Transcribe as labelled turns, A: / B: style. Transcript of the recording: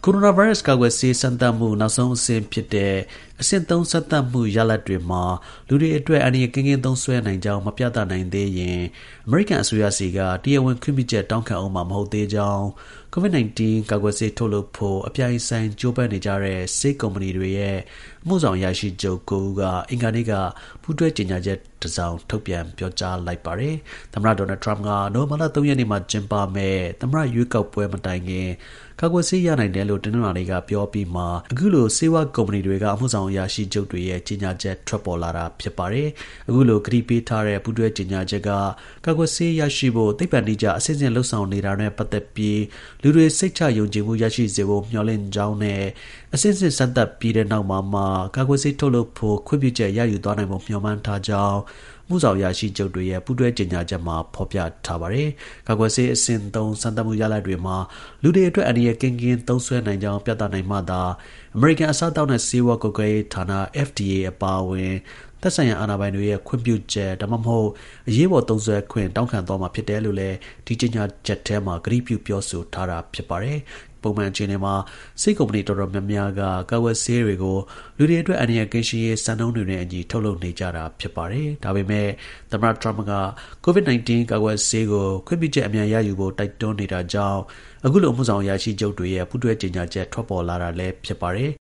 A: ကိုရိုနာဗိုင်းရပ်စ်ကာကွယ်ဆေးစမ်းသပ်မှုနောက်ဆုံးအဆင့်ဖြစ်တဲ့အဆင့်3စမ်းသပ်မှုရလဒ်တွေမှာလူတွေအတွက်အန္တရာယ်ကင်းကင်းသုံးစွဲနိုင်ကြောင်းမပြသနိုင်သေးရင်အမေရိကန်အစိုးရဆီကတရားဝင်ခွင့်ပြုချက်တောင်းခံအောင်မှာမဟုတ်သေးကြောင်း COVID-19 ကာကွယ်ဆေးထုတ်လုပ်ဖို့အပြိုင်ဆိုင်ကြိုးပမ်းနေကြတဲ့ဆေးကုမ္ပဏီတွေရဲ့အမှုဆောင်အရာရှိချုပ်9ဦးကအင်္ဂါနေ့ကပူးတွဲကြေညာချက်တစ်စောင်ထုတ်ပြန်ပြောကြားလိုက်ပါတယ်။သမ္မတဒေါ်နယ်ထရမ့်ကနိုဝင်ဘာလ3ရက်နေ့မှာကျင်းပမယ့်သမ္မတရွေးကောက်ပွဲမတိုင်ခင်ကာကွယ်ဆေးရနိုင်တယ်လို့တနင်္လာနေ့ကပြောပြီးမှအခုလိုဆေးဝါးကုမ္ပဏီတွေကအမှုဆောင်အရာရှိချုပ်တွေရဲ့ကြေညာချက်ထွက်ပေါ်လာတာဖြစ်ပါတယ်။အခုလိုကတိပေးထားတဲ့ပူးတွဲကြေညာချက်ကကာကွယ်ဆေးရရှိဖို့သိပ္ပံနည်းကျအစစ်အစစ်လှုပ်ဆောင်နေတာနဲ့ပတ်သက်ပြီးလူတွေစိတ်ချယုံကြည်မှုရရှိစေဖို့မျှော်လင့်ကြောင်းနဲ့အစစ်အစစ်စမ်းသပ်ပြီးတဲ့နောက်မှာကာကွယ်ဆေးထုတ်လုပ်ဖို့ခွင့်ပြုချက်ရယူသွားနိုင်ဖို့မျှော်မှန်းထားကြောင်းမှုဆောင်ရရှိချုပ်တွေရဲ့ပူးတွဲကြေညာချက်မှာဖော်ပြထားပါတယ်။ကာကွယ်ဆေးအဆင့်3စမ်းသပ်မှုရလဒ်တွေမှာလူတွေအတွက်အန္တရာယ်ကင်းကင်းသုံးစွဲနိုင်ကြောင်းပြသနိုင်မှသာအမေရိကန်အစားအသောက်နဲ့ဆေးဝါးကွပ်ကဲရေးဌာန FDA အပါအဝင်သက်ဆိုင်ရာအာဏာပိုင်တွေရဲ့ခွင့်ပြုချက်ဒါမှမဟုတ်အရေးပေါ်သုံးစွဲခွင့်တောင်းခံသွားမှာဖြစ်တယ်လို့လည်းဒီကြေညာချက်ထဲမှာကတိပြုပြောဆိုထားတာဖြစ်ပါတယ်။ပုံမှန်အခြေအနေမှာဆေးကုမ္ပဏီတော်တော်များများကကာကွယ်ဆေးတွေကိုလူတွေအတွက်အန္တရာယ်ကင်းရှင်းရေးစံနှုန်းတွေနဲ့အညီထုတ်လုပ်နေကြတာဖြစ်ပါတယ်။ဒါပေမဲ့သမ္မတထရမ့်က COVID-19 ကာကွယ်ဆေးကိုခွင့်ပြုချက်အမြန်ရယူဖို့တိုက်တွန်းနေတာကြောင့်အခုလိုအမှုဆောင်အရာရှိချုပ်တွေရဲ့ပူးတွဲကြေညာချက်ထွက်ပေါ်လာတာလည်းဖြစ်ပါတယ်